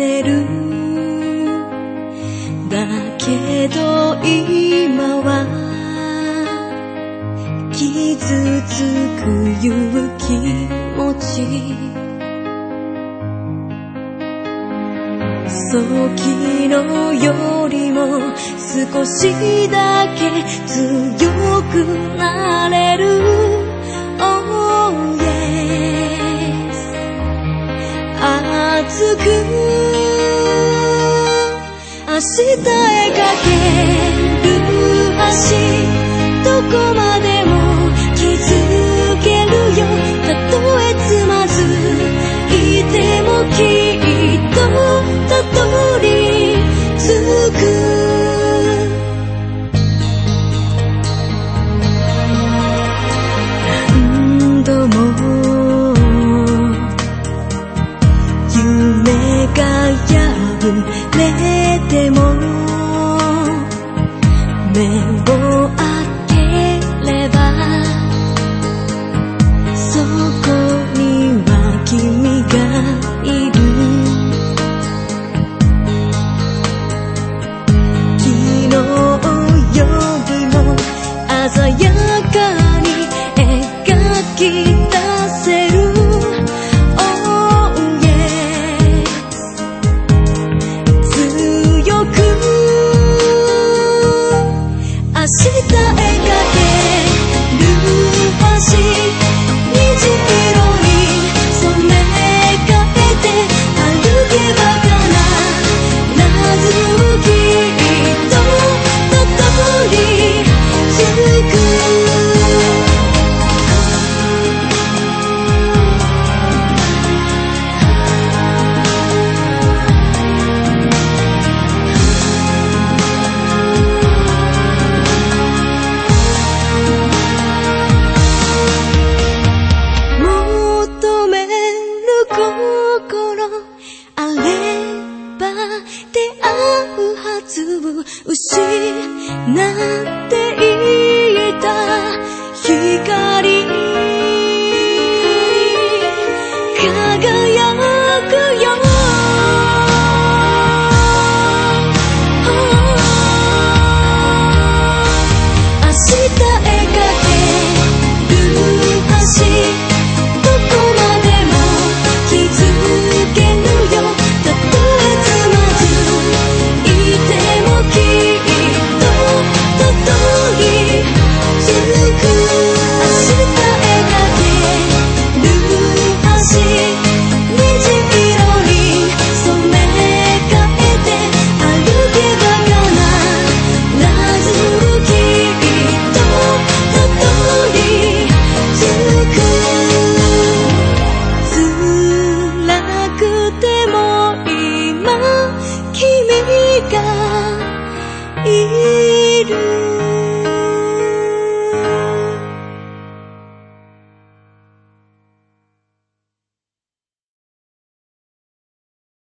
れる。だけど今は傷つくいう気持ち、昨日よりも少しだけ強くなれる。 Oh yes、 熱く明日へかける橋、どこまでも気づけるよ。たとえつまずいてもきっとたどり着く。何度も夢が破れても目を開ければそこには君がいる。昨日よりも鮮やかに描き出せる。 Oh yes、 強く明日へかける橋、虹色に染め替えて歩けばかな謎をきっとたどり着く。求める心あれば出会うはずを失って